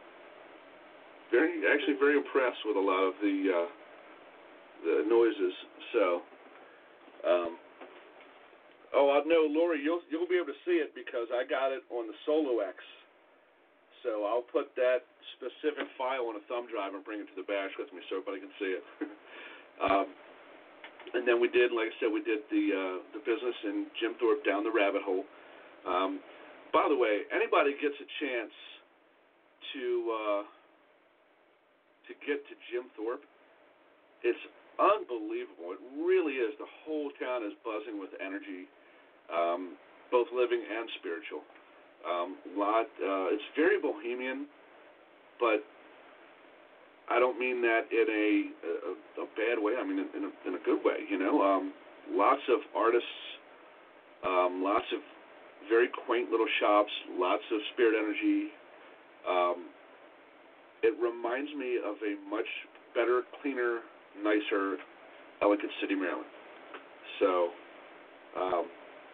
very actually very impressed with a lot of the uh, the noises. So. Um, oh, I know, Lori, you'll you'll be able to see it because I got it on the Solo-X. So I'll put that specific file on a thumb drive and bring it to the bash with me so everybody can see it. um, and then we did, like I said, we did the uh, the business in Jim Thorpe down the rabbit hole. Um, by the way, anybody gets a chance to uh, to get to Jim Thorpe, it's unbelievable. It really is. The whole town is buzzing with energy, um, both living and spiritual. Um, lot. Uh, it's very bohemian, but I don't mean that in a a, a bad way. I mean in, in, a, in a good way. You know, um, lots of artists, um, lots of very quaint little shops, lots of spirit energy. Um, it reminds me of a much better, cleaner, nicer Ellicott City, Maryland. So um,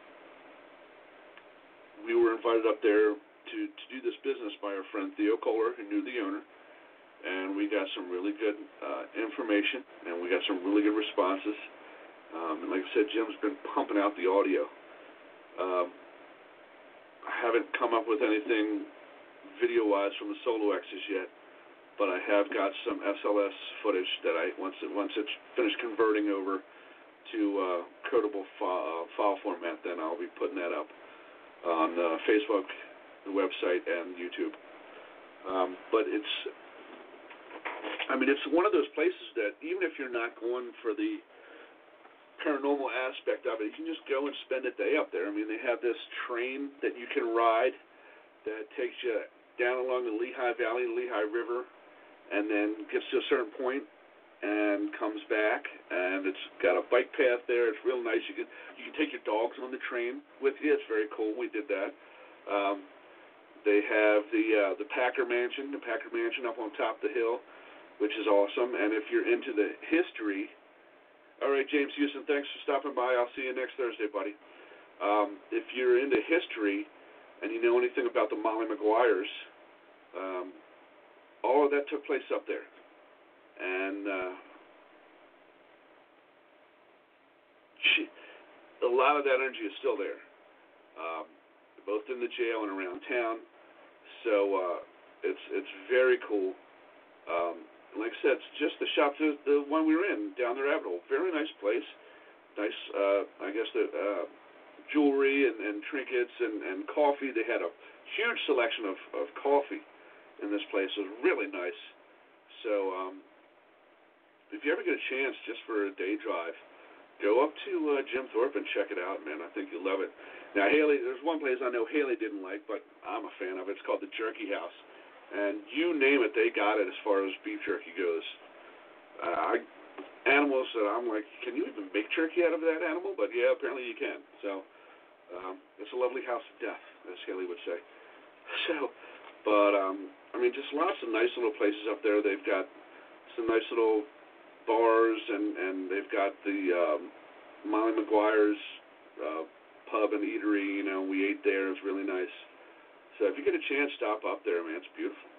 we were invited up there to, to do this business by our friend Theo Kohler, who knew the owner, and we got some really good uh, information, and we got some really good responses. Um, and like I said, Jim's been pumping out the audio. Um, I haven't come up with anything video-wise from the Solo-X's yet, but I have got some S L S footage that I once it once it's finished converting over to uh, codable file, uh, file format, then I'll be putting that up on uh, Facebook, the website, and YouTube. Um, but it's, I mean, it's one of those places that even if you're not going for the paranormal aspect of it, you can just go and spend a day up there. I mean, they have this train that you can ride that takes you down along the Lehigh Valley, Lehigh River, and then gets to a certain point and comes back, and it's got a bike path there. It's real nice. You can you can take your dogs on the train with you. It's very cool. We did that. Um, they have the uh, the Packer Mansion, the Packer Mansion up on top of the hill, which is awesome. And if you're into the history, all right, James Houston, thanks for stopping by. I'll see you next Thursday, buddy. Um, if you're into history and you know anything about the Molly Maguires, um, all of that took place up there, and uh, she, a lot of that energy is still there, um, both in the jail and around town. So uh, it's it's very cool. Um, like I said, it's just the shop, the, the one we were in down the rabbit hole. Very nice place. Nice, uh, I guess the uh, jewelry and, and trinkets and, and coffee. They had a huge selection of, of coffee in this place. It was really nice. So um, if you ever get a chance just for a day drive, go up to uh, Jim Thorpe and check it out, man. I think you'll love it. Now, Haley, there's one place I know Haley didn't like, but I'm a fan of it. It's called the Jerky House. And you name it, they got it as far as beef jerky goes. Uh, I, animals that I'm like, can you even make jerky out of that animal? But yeah, apparently you can. So um, it's a lovely house of death, as Haley would say. So, but um, I mean, just lots of nice little places up there. They've got some nice little bars, and, and they've got the um, Molly Maguire's uh, pub and eatery. You know, we ate there. It was really nice. So if you get a chance, stop up there, man. It's beautiful.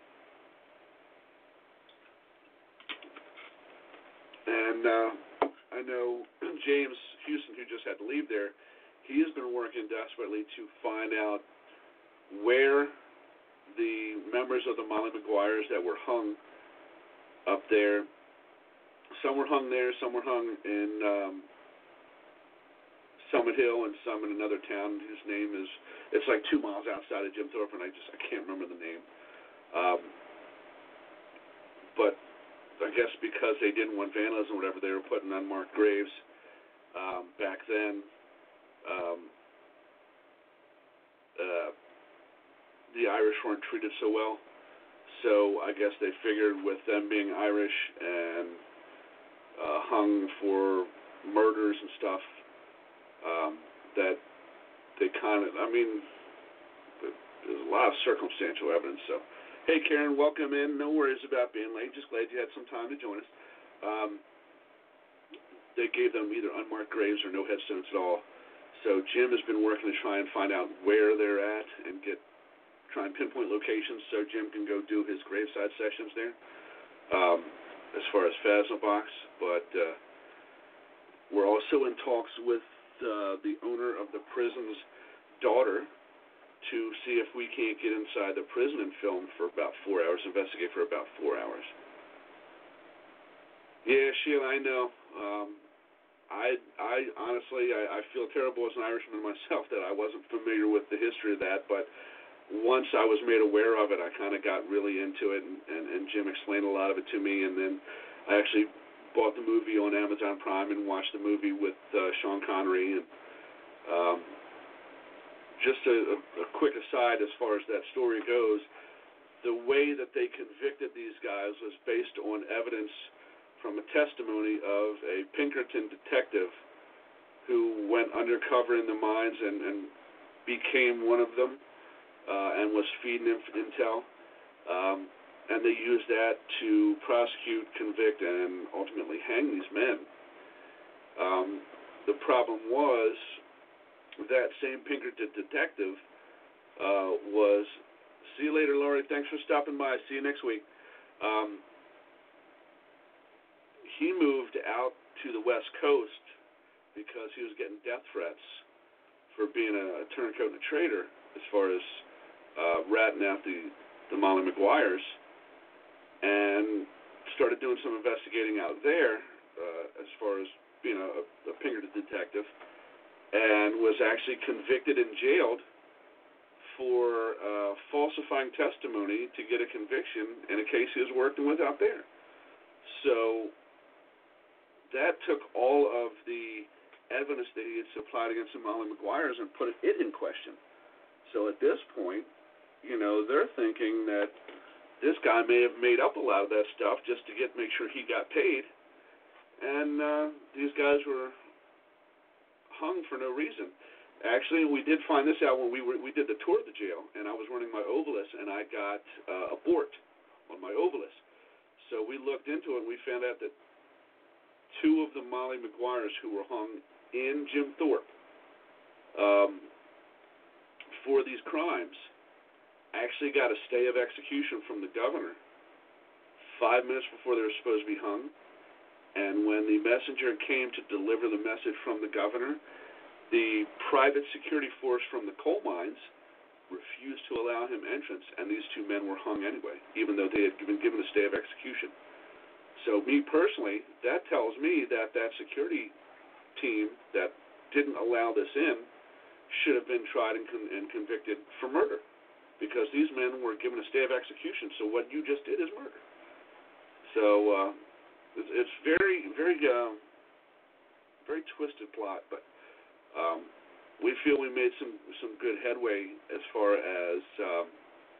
And uh, I know James Houston, who just had to leave there, he has been working desperately to find out where the members of the Molly Maguires that were hung up there, some were hung there, some were hung in um, Summit Hill, and some in another town whose name is, it's like two miles outside of Jim Thorpe, and I just, I can't remember the name. Um, but I guess because they didn't want vandalism or whatever, they were putting unmarked graves um, back then. Um, uh, the Irish weren't treated so well. So I guess they figured with them being Irish and uh, hung for murders and stuff, um, that they kind of, I mean, there's a lot of circumstantial evidence. So, hey, Karen, welcome in. No worries about being late. Just glad you had some time to join us. Um, they gave them either unmarked graves or no headstones at all. So Jim has been working to try and find out where they're at and get try and pinpoint locations so Jim can go do his graveside sessions there, um, as far as Phasma Box. But uh, we're also in talks with uh, the owner of the prison's daughter to see if we can't get inside the prison and film for about four hours, investigate for about four hours. Yeah, Sheila, I know. Um, I, I honestly, I, I feel terrible as an Irishman myself that I wasn't familiar with the history of that, but once I was made aware of it, I kind of got really into it, and, and, and Jim explained a lot of it to me, and then I actually bought the movie on Amazon Prime and watched the movie with uh, Sean Connery. And um, just a, a quick aside as far as that story goes, the way that they convicted these guys was based on evidence from a testimony of a Pinkerton detective who went undercover in the mines and, and became one of them. Uh, and was feeding him intel, um, and they used that to prosecute, convict, and ultimately hang these men. Um, the problem was that same Pinkerton detective uh, was, see you later, Laurie, thanks for stopping by, see you next week. Um, he moved out to the West Coast because he was getting death threats for being a, a turncoat and a traitor, as far as Uh, ratting out the, the Molly Maguires, and started doing some investigating out there uh, as far as being a, a Pinkerton detective, and was actually convicted and jailed for uh, falsifying testimony to get a conviction in a case he was working with out there. So that took all of the evidence that he had supplied against the Molly Maguires and put it in question. So at this point, you know, they're thinking that this guy may have made up a lot of that stuff just to get make sure he got paid, and uh, these guys were hung for no reason. Actually, we did find this out when we were we did the tour of the jail, and I was running my Ovilus, and I got uh, a bort on my Ovilus. So we looked into it, and we found out that two of the Molly Maguires who were hung in Jim Thorpe um, for these crimes actually got a stay of execution from the governor five minutes before they were supposed to be hung. And when the messenger came to deliver the message from the governor, the private security force from the coal mines refused to allow him entrance, and these two men were hung anyway, even though they had been given a stay of execution. So me personally, that tells me that that security team that didn't allow this in should have been tried and, con- and convicted for murder, because these men were given a stay of execution, so what you just did is murder. So uh, it's, it's very, very, uh, very twisted plot, but um, we feel we made some, some good headway as far as um,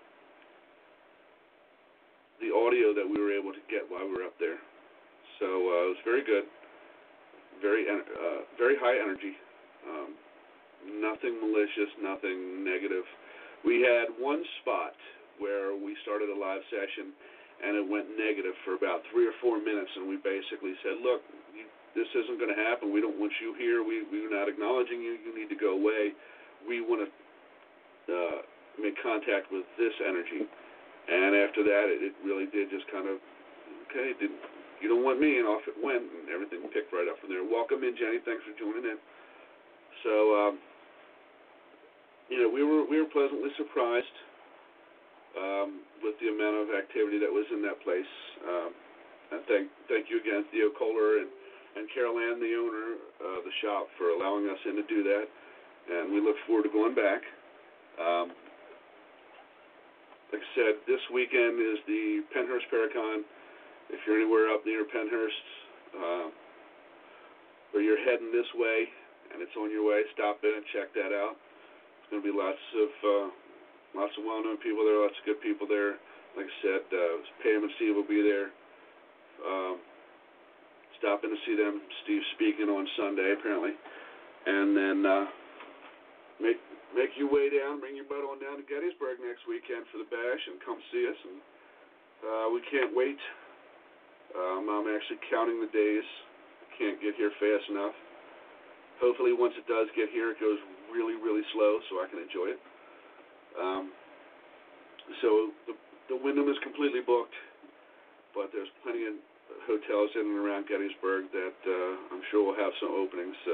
the audio that we were able to get while we were up there. So uh, it was very good, very, uh, very high energy, um, nothing malicious, nothing negative. We had one spot where we started a live session, and it went negative for about three or four minutes, and we basically said, look, you, this isn't going to happen. We don't want you here. We, we're not acknowledging you. You need to go away. We want to uh, make contact with this energy. And after that, it, it really did just kind of, okay, did, you don't want me, and off it went, and everything picked right up from there. Welcome in, Jenny. Thanks for joining in. So, um, you know, we were we were pleasantly surprised um, with the amount of activity that was in that place. Um, and thank thank you again, Theo Kohler and, and Carol Ann, the owner of the shop, for allowing us in to do that. And we look forward to going back. Um, like I said, this weekend is the Pennhurst Paracon. If you're anywhere up near Pennhurst, uh, or you're heading this way and it's on your way, stop in and check that out. going to be lots of uh, lots of well-known people there, lots of good people there. Like I said, uh, Pam and Steve will be there. Um, stop in to see them. Steve's speaking on Sunday, apparently. And then uh, make make your way down, bring your butt on down to Gettysburg next weekend for the bash and come see us. And uh, we can't wait. Um, I'm actually counting the days. Can't get here fast enough. Hopefully once it does get here, it goes really, really slow so I can enjoy it. Um, so the, the Wyndham is completely booked, but there's plenty of hotels in and around Gettysburg that uh, I'm sure will have some openings. So,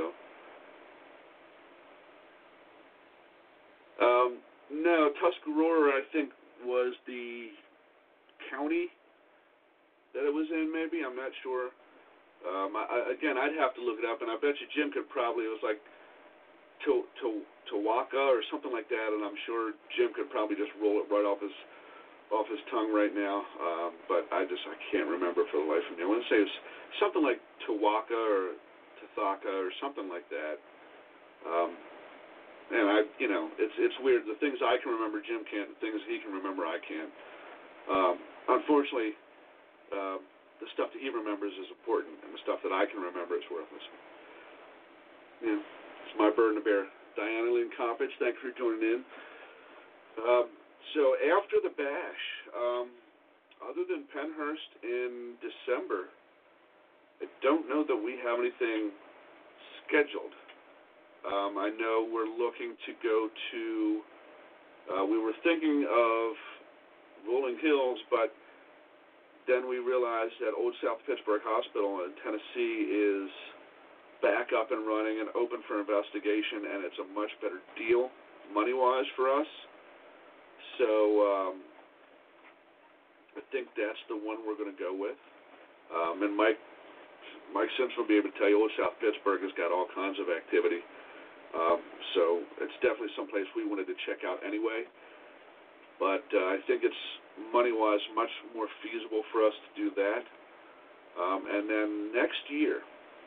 um, no, Tuscarora I think was the county that it was in. Maybe, I'm not sure. Um, I, again, I'd have to look it up, and I bet you Jim could probably, it was like to, to, Tawaka or something like that, and I'm sure Jim could probably just roll it right off his off his tongue right now, um, but I just, I can't remember for the life of me. I want to say it was something like Tawaka or Tathaka or something like that. Um, and I, you know, it's it's weird. The things I can remember, Jim can't. The things he can remember, I can't. Um, unfortunately, uh, the stuff that he remembers is important, and the stuff that I can remember is worthless. Yeah, it's my burden to bear. Diana Lynn Coppage, thanks for joining in. Um, so after the bash, um, other than Pennhurst in December, I don't know that we have anything scheduled. Um, I know we're looking to go to, uh, we were thinking of Rolling Hills, but then we realized that Old South Pittsburgh Hospital in Tennessee is back up and running and open for investigation, and it's a much better deal money-wise for us. So um, I think that's the one we're going to go with. Um, and Mike Mike Simpson will be able to tell you Old South Pittsburgh has got all kinds of activity. Um, so it's definitely someplace we wanted to check out anyway. But uh, I think it's money-wise much more feasible for us to do that. Um, and then next year,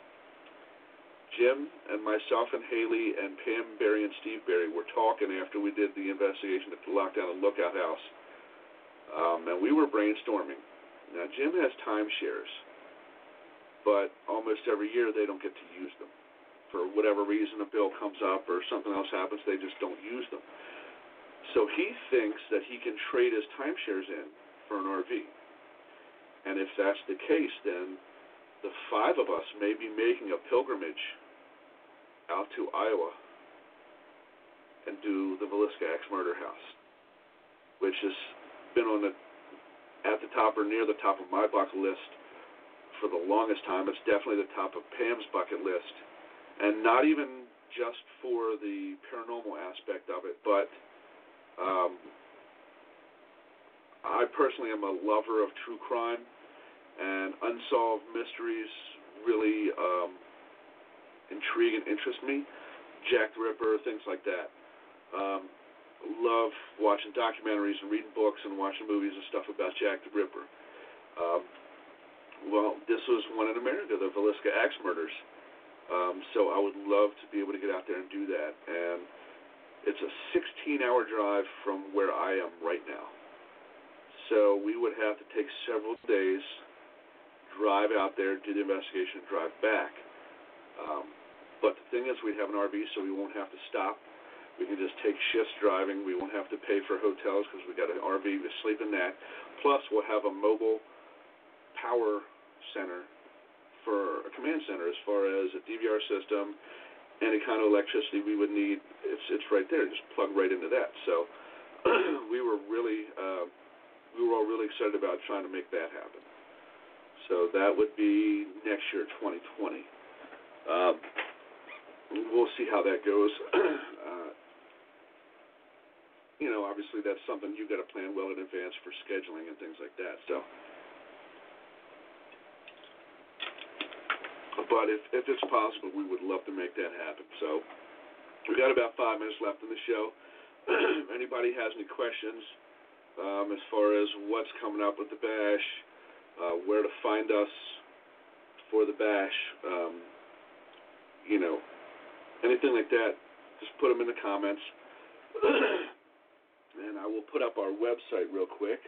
Jim and myself and Haley and Pam Berry and Steve Berry were talking after we did the investigation at the Lockdown and Lookout House. Um, and we were brainstorming. Now, Jim has timeshares, but almost every year they don't get to use them. For whatever reason, a bill comes up or something else happens, they just don't use them. So he thinks that he can trade his timeshares in for an R V. And if that's the case, then the five of us may be making a pilgrimage out to Iowa and do the Villisca Axe Murder House, which has been on the at the top or near the top of my bucket list for the longest time. It's definitely the top of Pam's bucket list, and not even just for the paranormal aspect of it, but Um, I personally am a lover of true crime, and unsolved mysteries really um, intrigue and interest me. Jack the Ripper, things like that. Um, love watching documentaries and reading books and watching movies and stuff about Jack the Ripper. Um, well, this was one in America, the Villisca Axe Murders. Um, so I would love to be able to get out there and do that. And it's a sixteen-hour drive from where I am right now. So we would have to take several days, drive out there, do the investigation, and drive back. Um, but the thing is, we'd have an R V, so we won't have to stop. We can just take shifts driving. We won't have to pay for hotels because we got an R V to sleep in that. Plus, we'll have a mobile power center for a command center as far as a D V R system, any kind of electricity we would need. It's it's right there. Just plug right into that. So we were really uh, we were all really excited about trying to make that happen. So that would be next year, twenty twenty. Um, we'll see how that goes. uh, you know, obviously that's something you got to plan well in advance for scheduling and things like that. So. But if, if it's possible, we would love to make that happen. So we've got about five minutes left in the show. If anybody has any questions um, as far as what's coming up with the bash, uh, where to find us for the bash, um, you know, anything like that, just put them in the comments. And I will put up our website real quick.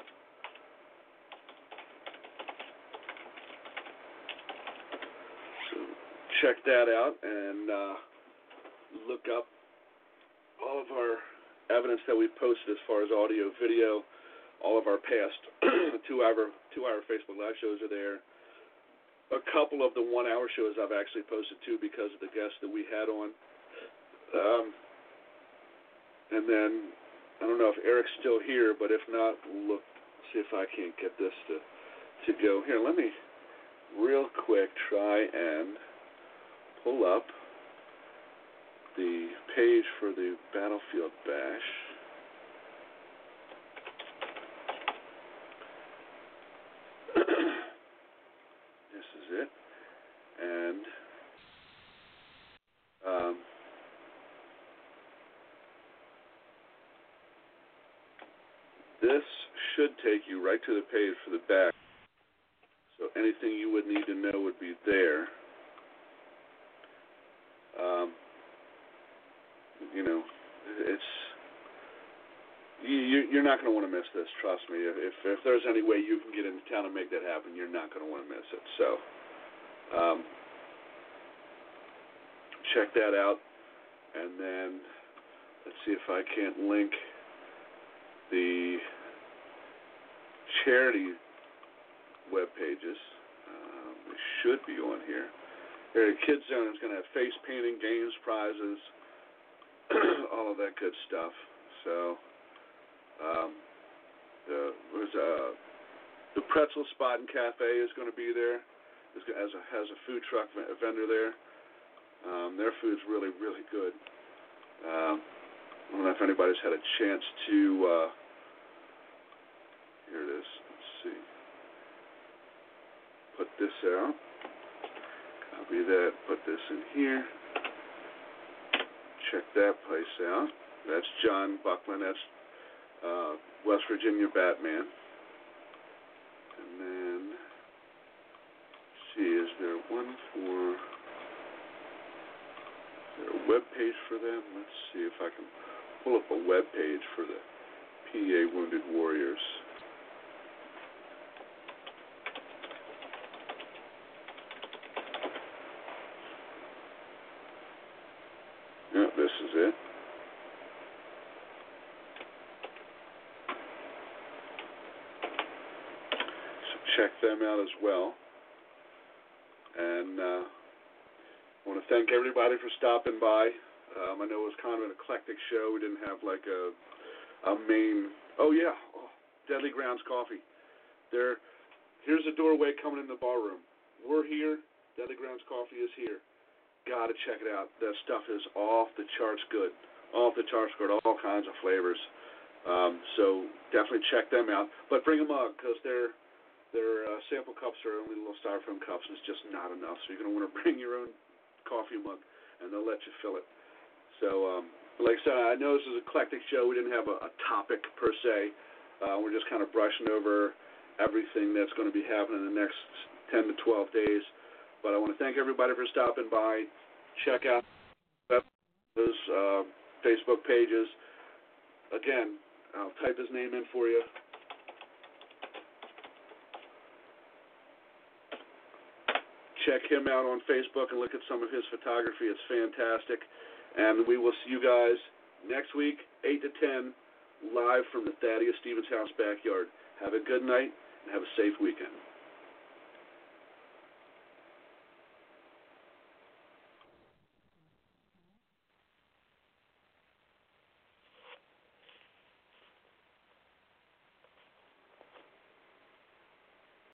So check that out and uh, look up all of our evidence that we've posted as far as audio, video. All of our past two-hour two-hour Facebook Live shows are there. A couple of the one-hour shows I've actually posted too because of the guests that we had on. Um, and then I don't know if Eric's still here, but if not, we'll look see if I can't get this to to go. Here, let me real quick try and pull up the page for the Battlefield Bash. This is it. And um, this should take you right to the page for the back. So anything you would need to know would be there. Um, you know, it's you, you're not going to want to miss this. Trust me. If if there's any way you can get into town and make that happen, you're not going to want to miss it. So um, check that out, and then let's see if I can't link the charity web pages. Um, they should be on here. Here, Kids Zone is going to have face painting, games, prizes, all of that good stuff. So, um, the was uh, the Pretzel Spot and Cafe is going to be there. It's, as a, has a food truck vendor there. Um, their food's really, really good. Um, I don't know if anybody's had a chance to. Uh, here it is. Let's see. Put this out. Copy that. Put this in here. Check that place out. That's John Buckland. That's uh, West Virginia Batman. And then, let's see, is there one for? Is there a web page for them? Let's see if I can pull up a web page for the P A Wounded Warriors. Yeah, this is it. So check them out as well. And uh, I want to thank everybody for stopping by. Um, I know it was kind of an eclectic show. We didn't have like a a main. Oh yeah, oh, Deadly Grounds Coffee. There, here's a doorway coming in the bar room. We're here. Deadly Grounds Coffee is here. Gotta check it out. That stuff is off the charts good. Off the charts good. All kinds of flavors. Um, so definitely check them out. But bring a mug because their their uh, sample cups are only little styrofoam cups, and it's just not enough. So you're gonna want to bring your own coffee mug, and they'll let you fill it. So, um, like I said, I know this is an eclectic show. We didn't have a, a topic per se. Uh, we're just kind of brushing over everything that's going to be happening in the next ten to twelve days. But I want to thank everybody for stopping by. Check out those uh, Facebook pages. Again, I'll type his name in for you. Check him out on Facebook and look at some of his photography. It's fantastic. And we will see you guys next week, eight to ten, live from the Thaddeus Stevens House backyard. Have a good night and have a safe weekend.